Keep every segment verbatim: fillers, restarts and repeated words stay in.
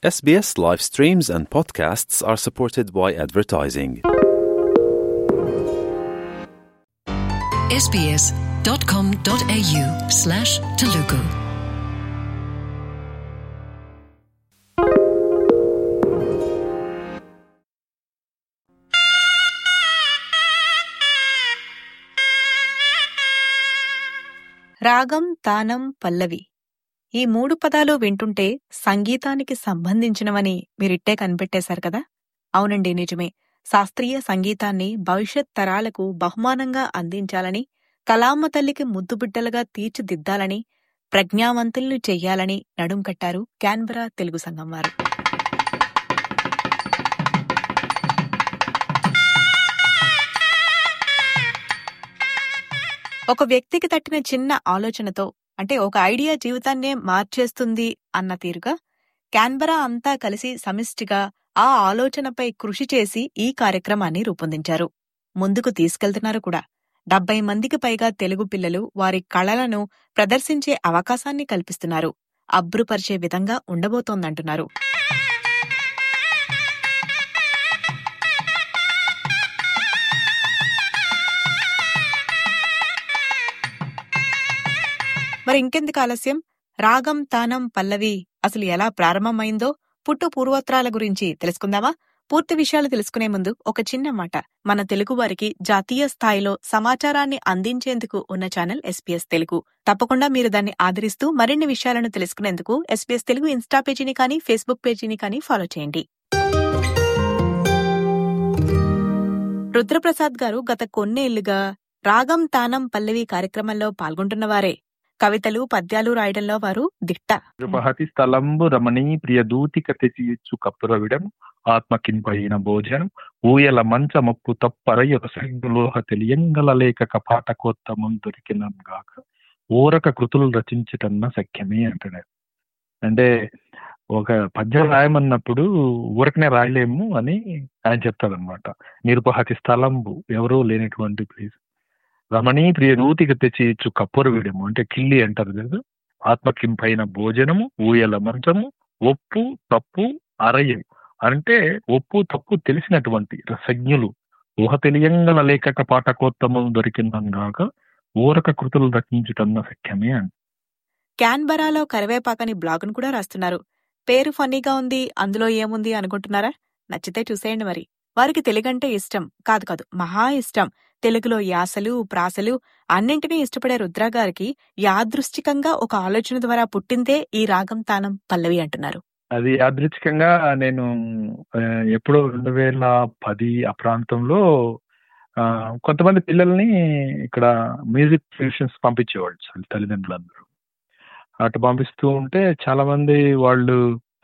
S B S live streams and podcasts are supported by advertising. S B S dot com dot A U slash Telugu రాగం, తానం, పల్లవి ఈ మూడు పదాలు వింటుంటే సంగీతానికి సంబంధించినవని మీరిట్టే కనిపెట్టేశారు కదా? అవునండి, నిజమే. శాస్త్రీయ సంగీతాన్ని భవిష్యత్ తరాలకు బహుమానంగా అందించాలని, కళామ తల్లికి ముద్దుబిడ్డలుగా తీర్చిదిద్దాలని, ప్రజ్ఞావంతుల్ని చెయ్యాలని నడుం కట్టారు క్యాన్బెరా తెలుగు సంఘం వారు. ఒక వ్యక్తికి తట్టిన చిన్న ఆలోచనతో, అంటే ఒక ఐడియా జీవితాన్నే మార్చేస్తుంది అన్న తీరుగా క్యాన్బెరా అంతా కలిసి సమిష్టిగా ఆ ఆలోచనపై కృషి చేసి ఈ కార్యక్రమాన్ని రూపొందించారు. ముందుకు తీసుకెళ్తున్నారు కూడా. డెబ్బై మందికి పైగా తెలుగు పిల్లలు వారి కళలను ప్రదర్శించే అవకాశాన్ని కల్పిస్తున్నారు. అబ్బురుపరిచే విధంగా ఉండబోతోందంటున్నారు. మరి ఇంకెందుకు ఆలస్యం? రాగం, తానం, పల్లవి అసలు ఎలా ప్రారంభమైందో, పుట్టు పూర్వోత్తరాల గురించి తెలుసుకుందామా? పూర్తి విషయాలు తెలుసుకునే ముందు ఒక చిన్న మాట. మన తెలుగు వారికి జాతీయ స్థాయిలో సమాచారాన్ని అందించేందుకు ఉన్న channel S B S Telugu. తప్పకుండా మీరు దాన్ని ఆదరిస్తూ మరిన్ని విషయాలను తెలుసుకునేందుకు S B S Telugu insta పేజీని కానీ ఫేస్బుక్ పేజీని కానీ ఫాలో చేయండి. రుద్రప్రసాద్ గారు గత కొన్నేళ్లుగా రాగం, తానం, పల్లవి కార్యక్రమంలో పాల్గొంటున్నవారే. కవితలు, పద్యాలు రాయడంలో వారు దిట్ట. నృపహతి స్థలంబు రమణీ ప్రియదూతిక తెచ్చిచ్చు కప్పురవిడం ఆత్మకింపైన భోజనం ఊయల మంచమప్పు తప్పరయొక సంగులోహ తెలియంగల లేఖక పాఠకోత్తమం దొరికినం గాక ఊరక కృతులు రచించటన్న సఖ్యమే అంటాడు. అంటే ఒక పద్యం రాయమన్నప్పుడు ఊరకనే రాయలేము అని ఆయన చెప్తాడనమాట. నిరుపహతి స్థలంబు, ఎవరూ లేనటువంటి ప్లేస్, రమణీ ప్రియ నూతికి తెచ్చి ఇచ్చు కప్పురు వీడము అంటే కిల్లి అంటారు కదా, ఆత్మకింపైన భోజనము ఊయల మంచము ఒప్పు తప్పు అరయం అంటే ఒప్పు తప్పు తెలిసినటువంటి రసజ్ఞులు ఊహ తెలియంగల లేఖక పాఠకోత్తమం దొరికిందన్నాక ఊరక కృతులు రచించుటన్న సఖ్యమే అని. క్యాన్బెరాలో కరివేపాకని బ్లాగును కూడా రాస్తున్నారు. పేరు ఫన్నీగా ఉంది, అందులో ఏముంది అనుకుంటున్నారా? నచ్చితే చూసేయండి. మరి వారికి తెలుగంటే ఇష్టం కాదు కాదు మహా ఇష్టం. తెలుగులో యాసలు, ప్రాసలు అన్నింటినీ ఇష్టపడే రుద్రగారికి యాదృష్టికంగా ఒక ఆలోచన ద్వారా పుట్టిందే ఈ రాగం, తానం, పల్లవి అంటున్నారు. అది యాదృచ్ఛికంగా నేను ఎప్పుడో రెండు వేల పది ఆ ప్రాంతంలో కొంతమంది పిల్లల్ని ఇక్కడ మ్యూజిక్ ట్యూషన్స్ పంపించేవాళ్ళు తల్లిదండ్రులందరూ. అటు పంపిస్తూ ఉంటే చాలా మంది వాళ్ళు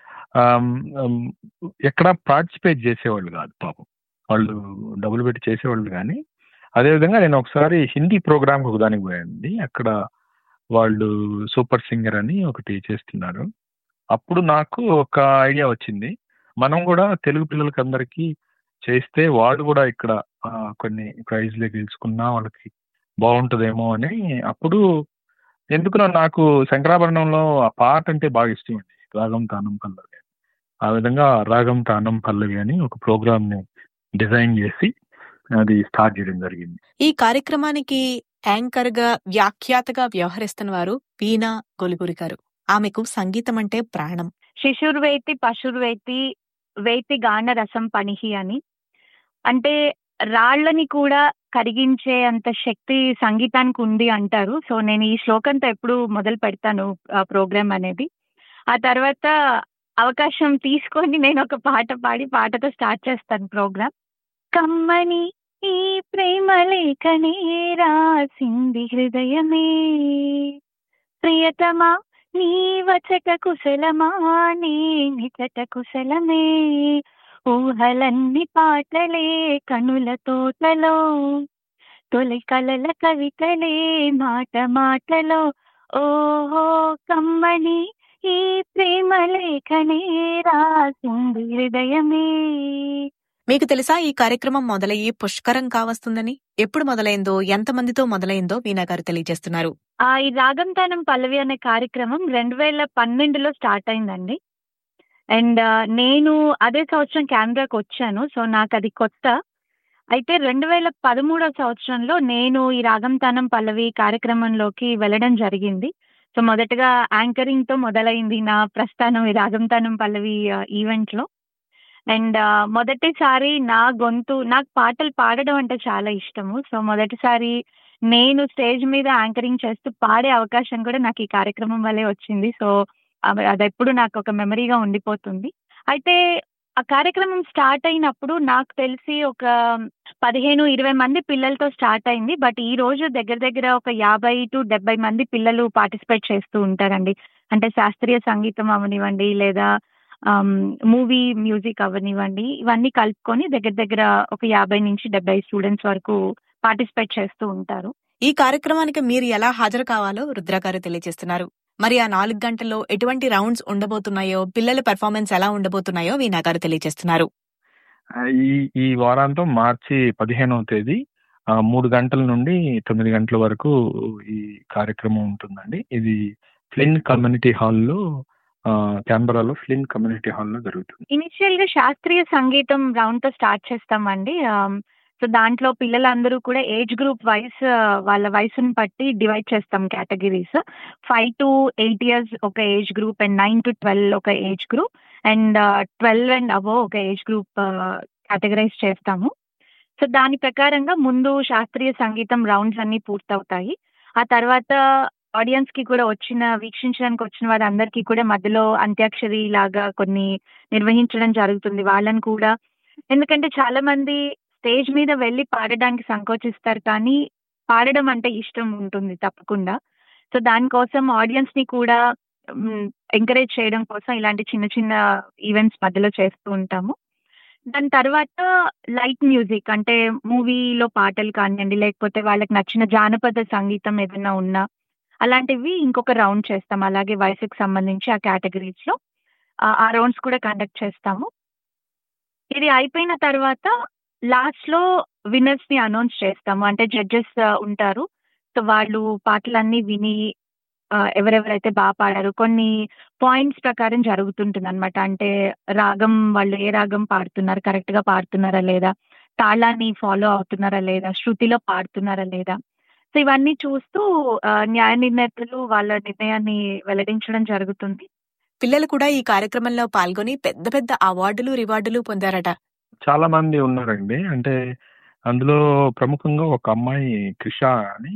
ఎక్కడ పార్టిసిపేట్ చేసేవాళ్ళు కాదు పాపం, వాళ్ళు డబ్బులు పెట్టి చేసేవాళ్ళు. కానీ అదేవిధంగా నేను ఒకసారి హిందీ ప్రోగ్రామ్ ఒక దానికి పోయండి, అక్కడ వాళ్ళు సూపర్ సింగర్ అని ఒకటి చేస్తున్నారు. అప్పుడు నాకు ఒక ఐడియా వచ్చింది, మనం కూడా తెలుగు పిల్లలకి అందరికీ చేస్తే వాళ్ళు కూడా ఇక్కడ కొన్ని ప్రైజ్లు గెలుచుకున్నా వాళ్ళకి బాగుంటుందేమో అని. అప్పుడు ఎందుకునో నాకు శంకరాభరణంలో ఆ పాట అంటే బాగా ఇష్టం అండి, రాగం, తానం, పల్లవి. ఆ విధంగా రాగం, తానం, పల్లవి అని ఒక ప్రోగ్రామ్ ని డిజైన్ చేసి అది స్టార్ట్ చేయడం జరిగింది. ఈ కార్యక్రమానికి యాంకర్ గా, వ్యాఖ్యాతగా వ్యవహరిస్తున్న వారు వీణా గొలుగురి గారు. ఆమెకు సంగీతం అంటే ప్రాణం. శిశుర్వేతి పశుర్వేతి వేతి గాన రసం పనిహి అని, అంటే రాళ్లని కూడా కరిగించే అంత శక్తి సంగీతానికి ఉంది అంటారు. సో నేను ఈ శ్లోకంతో ఎప్పుడు మొదలు పెడతాను ప్రోగ్రామ్ అనేది. ఆ తర్వాత అవకాశం తీసుకొని నేను ఒక పాట పాడి పాటతో స్టార్ట్ చేస్తాను ప్రోగ్రామ్. కమ్మని ఈ ప్రేమ లేఖనే రాసింది హృదయమే, ప్రియతమా నీ వచట కుశలమా నీ నిచట కుశలమే, ఊహలన్ని పాటలే కనుల తోటలో, తొలి కలల కవితలే మాట మాటలో, ఓహో కమ్మని ఈ ప్రేమ లేఖనే రాసింది హృదయమే. మీకు తెలుసా ఈ కార్యక్రమం మొదలయ్యి పుష్కరం కావస్తుందని? ఎప్పుడు మొదలైందో, ఎంతమందితో మొదలైందో వీణా గారు తెలియజేస్తున్నారు. ఆ ఈ రాగం తానం పల్లవి అనే కార్యక్రమం రెండు వేల పన్నెండులో స్టార్ట్ అయిందండి. అండ్ నేను అదే సంవత్సరం కెనడాకి వచ్చాను. సో నాకు అది కొత్త. అయితే రెండు వేల పదమూడవ సంవత్సరంలో నేను ఈ రాగం తానం పల్లవి కార్యక్రమంలోకి వెళ్ళడం జరిగింది. సో మొదటగా యాంకరింగ్తో మొదలైంది నా ప్రస్థానం ఈ రాగం తానం పల్లవి ఈవెంట్లో. అండ్ మొదటిసారి నా గొంతు, నాకు పాటలు పాడడం అంటే చాలా ఇష్టము. సో మొదటిసారి నేను స్టేజ్ మీద యాంకరింగ్ చేస్తూ పాడే అవకాశం కూడా నాకు ఈ కార్యక్రమం వల్లే వచ్చింది. సో అది ఎప్పుడు నాకు ఒక మెమరీగా ఉండిపోతుంది. అయితే ఆ కార్యక్రమం స్టార్ట్ అయినప్పుడు నాకు తెలిసి ఒక పదిహేను ఇరవై మంది పిల్లలతో స్టార్ట్ అయింది. బట్ ఈ రోజు దగ్గర దగ్గర ఒక యాభై టు డెబ్బై మంది పిల్లలు పార్టిసిపేట్ చేస్తూ ఉంటారండి. అంటే శాస్త్రీయ సంగీతం అవనివ్వండి, లేదా మూవీ మ్యూజిక్ అవనివ్వండి, ఇవన్నీ కలుపుకొని దగ్గర దగ్గర ఒక యాభై నుంచి డెబ్బై స్టూడెంట్స్ వరకు పార్టిసిపేట్ చేస్తూ ఉంటారు. ఈ కార్యక్రమానికి మీరు ఎలా హాజరు కావాలో రుద్ర గారు తెలియజేస్తున్నారు. మరి ఆ నాలుగు గంటల్లో ఎటువంటి రౌండ్స్ ఉండబోతున్నాయో, పిల్లల పెర్ఫార్మెన్స్ ఎలా ఉండబోతున్నాయో వీణా గారు తెలియజేస్తున్నారు. ఈ ఈ వారాంతం మార్చి పదిహేనవ తేదీ మూడు గంటల నుండి తొమ్మిది గంటల వరకు ఈ కార్యక్రమం ఉంటుందండి. ఇది ఫ్లిన్ కమ్యూనిటీ హాల్లో, క్యాన్బరాలో ఫ్లిన్ కమ్యూనిటీ హాల్లో జరుగుతుంది. ఇనిషియల్ గా శాస్త్రీయ సంగీతం రౌండ్ తో స్టార్ట్ చేస్తామండి. సో దాంట్లో పిల్లలందరూ కూడా ఏజ్ గ్రూప్ వైస్ వాళ్ళ వయసుని బట్టి డివైడ్ చేస్తాం categories. Five to eight years ఒక age group, and nine to twelve ఒక age group, and twelve and above ఒక ఏజ్ గ్రూప్ కేటగరైజ్ చేస్తాము. సో దాని ప్రకారంగా ముందు శాస్త్రీయ సంగీతం రౌండ్స్ అన్ని పూర్తవుతాయి. ఆ తర్వాత ఆడియన్స్ కి కూడా వచ్చిన వీక్షించడానికి వచ్చిన వారందరికీ కూడా మధ్యలో అంత్యాక్షరి లాగా కొన్ని నిర్వహించడం జరుగుతుంది. వాళ్ళని కూడా, ఎందుకంటే చాలా మంది స్టేజ్ మీద వెళ్ళి పాడడానికి సంకోచిస్తారు, కానీ పాడడం అంటే ఇష్టం ఉంటుంది తప్పకుండా. సో దానికోసం ఆడియన్స్ ని కూడా ఎంకరేజ్ చేయడం కోసం ఇలాంటి చిన్న చిన్న ఈవెంట్స్ మధ్యలో చేస్తూ ఉంటాము. దాని తర్వాత లైట్ మ్యూజిక్, అంటే మూవీలో పాటలు కానివ్వండి, లేకపోతే వాళ్ళకి నచ్చిన జానపద సంగీతం ఏదైనా ఉన్నా అలాంటివి ఇంకొక రౌండ్ చేస్తాం. అలాగే వయసుకు సంబంధించి ఆ కేటగిరీస్ లో ఆ రౌండ్స్ కూడా కండక్ట్ చేస్తాము. ఇది అయిపోయిన తర్వాత లాస్ట్ లో విన్నర్స్ ని అనౌన్స్ చేస్తాము. అంటే జడ్జెస్ ఉంటారు. సో వాళ్ళు పాటలన్నీ విని ఎవరెవరైతే బాగా పాడారు కొన్ని పాయింట్స్ ప్రకారం జరుగుతుంటుంది అనమాట. అంటే రాగం, వాళ్ళు ఏ రాగం పాడుతున్నారు, కరెక్ట్ గా పాడుతున్నారా లేదా, తాళాన్ని ఫాలో అవుతున్నారా లేదా, శృతిలో పాడుతున్నారా లేదా, సో ఇవన్నీ చూస్తూ న్యాయ నిర్ణేతలు వాళ్ళ నిర్ణయాన్ని వెల్లడించడం జరుగుతుంది. పిల్లలు కూడా ఈ కార్యక్రమంలో పాల్గొని పెద్ద పెద్ద అవార్డులు రివార్డులు పొందారట. చాలా మంది ఉన్నారండి. అంటే అందులో ప్రముఖంగా ఒక అమ్మాయి క్రిష అని,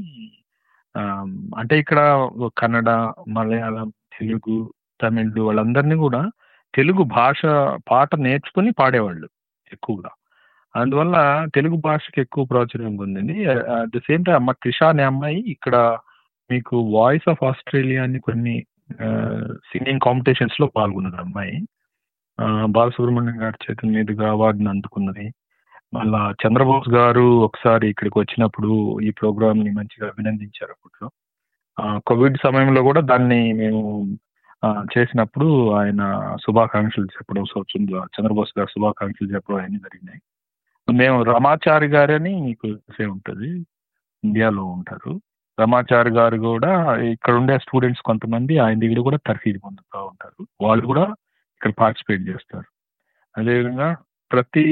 అంటే ఇక్కడ కన్నడ, మలయాళం, తెలుగు, తమిళ్ వాళ్ళందరినీ కూడా తెలుగు భాష పాట నేర్చుకుని పాడేవాళ్ళు ఎక్కువగా. అందువల్ల తెలుగు భాషకి ఎక్కువ ప్రాచుర్యం పొందింది. అట్ ద సేమ్ టైం అమ్మ క్రిష అనే అమ్మాయి ఇక్కడ మీకు వాయిస్ ఆఫ్ ఆస్ట్రేలియా అని కొన్ని సింగింగ్ కాంపిటీషన్స్ లో పాల్గొన్నది అమ్మాయి. బాలసుబ్రహ్మణ్యం గారి చేతుల మీదుగా అవార్డుని అందుకున్నది. మళ్ళా చంద్రబోస్ గారు ఒకసారి ఇక్కడికి వచ్చినప్పుడు ఈ ప్రోగ్రామ్ ని మంచిగా అభినందించారు. అప్పట్లో కోవిడ్ సమయంలో కూడా దాన్ని మేము చేసినప్పుడు ఆయన శుభాకాంక్షలు చెప్పడం, చంద్రబోస్ గారు శుభాకాంక్షలు చెప్పడం అన్నీ జరిగినాయి. మేము రమాచారి గారు అని మీకు తెలిసే ఉంటుంది, ఇండియాలో ఉంటారు. రమాచారి గారు కూడా ఇక్కడ ఉండే స్టూడెంట్స్ కొంతమంది ఆయన దగ్గర కూడా తర్ఫీదు పొందుతూ ఉంటారు. వాళ్ళు కూడా ఇక్కడ పార్టిసిపేట్ చేస్తారు. అదేవిధంగా ప్రతి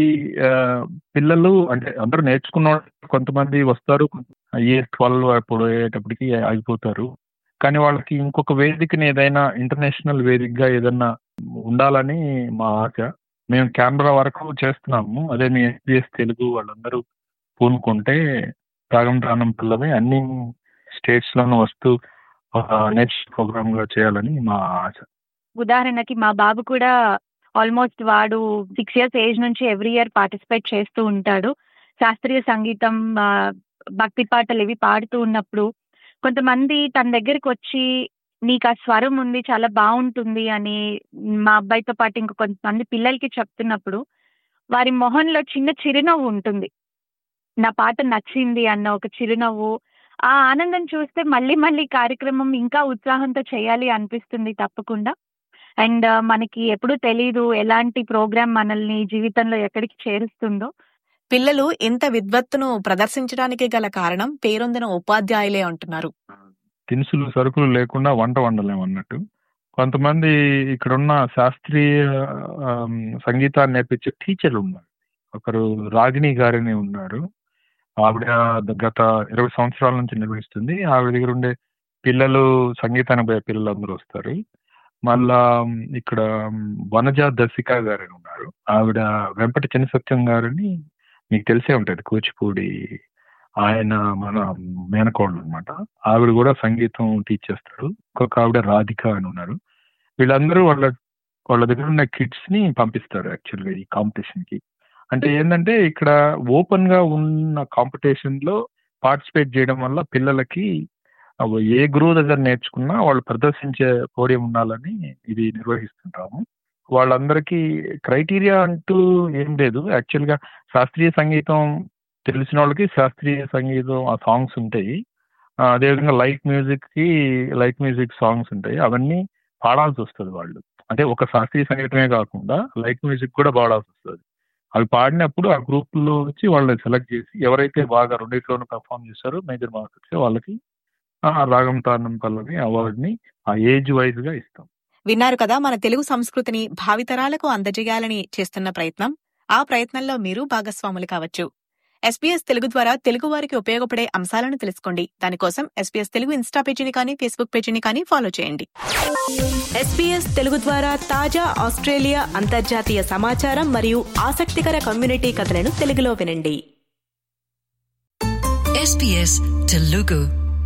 పిల్లలు అంటే అందరూ నేర్చుకున్న కొంతమంది వస్తారు, ఇయర్ ట్వెల్వ్ అప్పుడు అయ్యేటప్పటికి ఆగిపోతారు. కానీ వాళ్ళకి ఇంకొక వేదికని ఏదైనా ఇంటర్నేషనల్ వేదికగా ఏదైనా ఉండాలని మా ఆశ. మేము కెమెరా వరకు చేస్తున్నాము. అదే మీ ఎస్బీఎస్ తెలుగు వాళ్ళందరూ పూనుకుంటే రాగం తానం పల్లవి అన్ని స్టేట్స్ లోనూ వస్తూ నెక్స్ట్ ప్రోగ్రామ్ గా చేయాలని మా ఆశ. ఉదాహరణకి మా బాబు కూడా ఆల్మోస్ట్ వాడు సిక్స్ ఇయర్స్ ఏజ్ నుంచి ఎవ్రీ ఇయర్ పార్టిసిపేట్ చేస్తూ ఉంటాడు. శాస్త్రీయ సంగీతం, భక్తి పాటలు ఇవి పాడుతూ ఉన్నప్పుడు కొంతమంది తన దగ్గరికి వచ్చి నీకు ఆ స్వరం ఉంది, చాలా బాగుంటుంది అని మా అబ్బాయితో పాటు ఇంకో కొంతమంది పిల్లలకి చెప్తున్నప్పుడు వారి మొహంలో చిన్న చిరునవ్వు ఉంటుంది. నా పాట నచ్చింది అన్న ఒక చిరునవ్వు, ఆ ఆనందం చూస్తే మళ్ళీ మళ్ళీ కార్యక్రమం ఇంకా ఉత్సాహంతో చేయాలి అనిపిస్తుంది తప్పకుండా. అండ్ మనకి ఎప్పుడు తెలీదు ఎలాంటి ప్రోగ్రామ్ మనల్ని జీవితంలో ఎక్కడికి చేరుస్తుందో. పిల్లలు ఇంత విద్వత్తును ప్రదర్శించడానికి గల కారణం పేరొందిన ఉపాధ్యాయులే అంటున్నారు. దినుసులు సరుకులు లేకుండా వంట వండలేము అన్నట్టు. కొంతమంది ఇక్కడున్న శాస్త్రీయ ఆమ్, సంగీతాన్ని నేర్పించే టీచర్లు ఉన్నారు. ఒకరు రాగిణి గారని ఉన్నారు. ఆవిడ గత ఇరవై సంవత్సరాల నుంచి నిర్వహిస్తుంది. ఆవిడ దగ్గర ఉండే పిల్లలు, సంగీతానికి పోయే పిల్లలు అందరూ వస్తారు. మళ్ళా ఇక్కడ వనజ దర్శిక గారని ఉన్నారు. ఆవిడ వెంపటి చిన్న సత్యం గారని మీకు తెలిసే ఉంటుంది, కూచిపూడి ఆయన మన మేనకోడలు అనమాట. ఆవిడ కూడా సంగీతం టీచ్ చేస్తారు. ఇంకొక ఆవిడ రాధిక అని ఉన్నారు. వీళ్ళందరూ వాళ్ళ వాళ్ళ దగ్గర ఉన్న కిడ్స్ ని పంపిస్తారు యాక్చువల్గా ఈ కాంపిటీషన్ కి. అంటే ఏంటంటే ఇక్కడ ఓపెన్ గా ఉన్న కాంపిటీషన్ లో పార్టిసిపేట్ చేయడం వల్ల పిల్లలకి అవి ఏ గురువు దగ్గర నేర్చుకున్నా వాళ్ళు ప్రదర్శించే పోడియం ఉండాలని ఇది నిర్వహిస్తుంటాము. వాళ్ళందరికీ క్రైటీరియా అంటూ ఏం లేదు. యాక్చువల్గా శాస్త్రీయ సంగీతం తెలిసిన వాళ్ళకి శాస్త్రీయ సంగీతం ఆ సాంగ్స్ ఉంటాయి. ఆ, అదేవిధంగా లైట్ మ్యూజిక్ కి లైట్ మ్యూజిక్ సాంగ్స్ ఉంటాయి. అవన్నీ పాడాల్సి వస్తుంది వాళ్ళు. అంటే ఒక శాస్త్రీయ సంగీతమే కాకుండా లైట్ మ్యూజిక్ కూడా పాడాల్సి వస్తుంది. అవి పాడినప్పుడు ఆ గ్రూప్లో వచ్చి వాళ్ళని సెలెక్ట్ చేసి ఎవరైతే బాగా రెండిట్లోనూ పెర్ఫామ్ చేస్తారో మేజర్ మార్క్స్ వాళ్ళకి ఆ రాగం తానం పల్లవి అవార్డుని ఆ ఏజ్ వైజ్ గా ఇస్తాం. విన్నారు కదా మన తెలుగు సంస్కృతిని భావితరాలకు అందజేయాలని చేస్తున్న ప్రయత్నం. ఆ ప్రయత్నంలో మీరు భాగస్వాములు కావచ్చు. ఎస్బీఎస్ తెలుగు ద్వారా తెలుగు వారికి ఉపయోగపడే అంశాలను తెలుసుకోండి. దానికోసం ఎస్బీఎస్ తెలుగు ఇన్స్టా పేజీని కానీ ఫేస్బుక్ పేజీని కానీ ఫాలో చేయండి. ఎస్బీఎస్ తెలుగు ద్వారా తాజా ఆస్ట్రేలియా అంతర్జాతీయ సమాచారం మరియు ఆసక్తికర కమ్యూనిటీ కథలను తెలుగులో వినండి. SBS Telugu.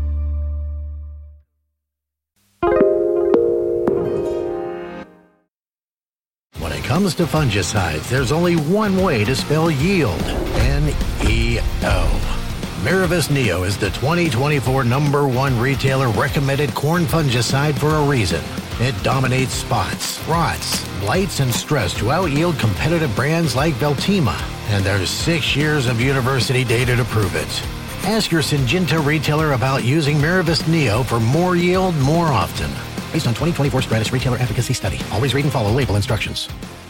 When it comes to fungicides, there's only one way to spell yield. N E O. Miravis Neo is the twenty twenty-four number one retailer recommended corn fungicide for a reason. It dominates spots, rots, blights, and stress to out-yield competitive brands like Veltima. And there's six years of university data to prove it. Ask your Syngenta retailer about using Miravis Neo for more yield more often. Based on twenty twenty-four Stratus Retailer Efficacy Study. Always read and follow label instructions.